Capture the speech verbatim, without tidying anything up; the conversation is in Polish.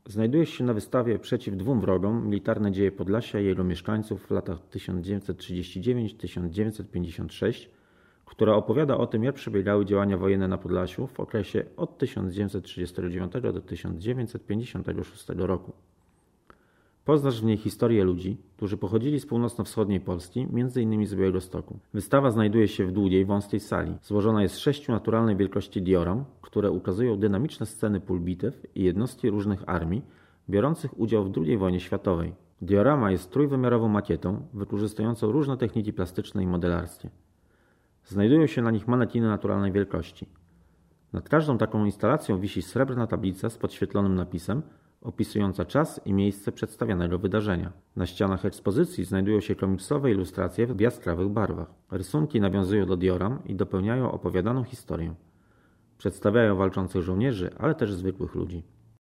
Znajduje się na wystawie Przeciw dwóm wrogom. Militarne dzieje Podlasia i jego mieszkańców w latach tysiąc dziewięćset trzydziesty dziewiąty do tysiąc dziewięćset pięćdziesiątego szóstego, która opowiada o tym, jak przebiegały działania wojenne na Podlasiu w okresie od tysiąc dziewięćset trzydziestego dziewiątego do tysiąc dziewięćset pięćdziesiątego szóstego roku. Poznasz w niej historię ludzi, którzy pochodzili z północno-wschodniej Polski, między innymi z Białegostoku. Wystawa znajduje się w długiej, wąskiej sali. Złożona jest z sześciu naturalnej wielkości dioram, które ukazują dynamiczne sceny pól bitew i jednostki różnych armii biorących udział w drugiej wojnie światowej. Diorama jest trójwymiarową makietą, wykorzystującą różne techniki plastyczne i modelarskie. Znajdują się na nich manekiny naturalnej wielkości. Nad każdą taką instalacją wisi srebrna tablica z podświetlonym napisem opisująca czas i miejsce przedstawianego wydarzenia. Na ścianach ekspozycji znajdują się komiksowe ilustracje w jaskrawych barwach. Rysunki nawiązują do dioram i dopełniają opowiadaną historię. Przedstawiają walczących żołnierzy, ale też zwykłych ludzi.